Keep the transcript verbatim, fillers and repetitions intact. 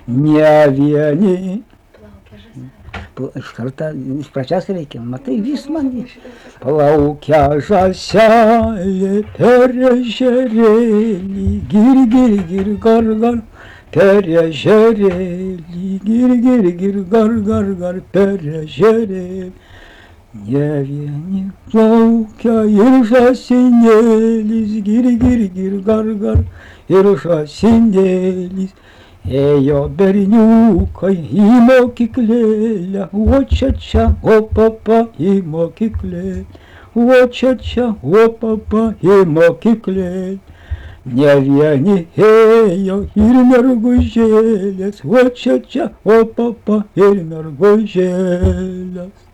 ne vieni. Iš karto pradžias reikia, matai, vis man plaukia žąselė per ežerėlį, gir, gir, gir, gar, gar, per ežerėlį, gir, gir, gir, gar, gar, gar, per ežerėlį. Ne vieni plaukia ir žąsinėlis, gir, gir, gir, gar, gar, ir žąsinėlis. Ėjo berniukai į mokyklėlę, o čia čia, o papa į mokyklėlę, o čia čia, o papa į mokyklėlę. Ne vieni ėjo ir mergužėlės, o čia čia, o papa ir mergužėlės.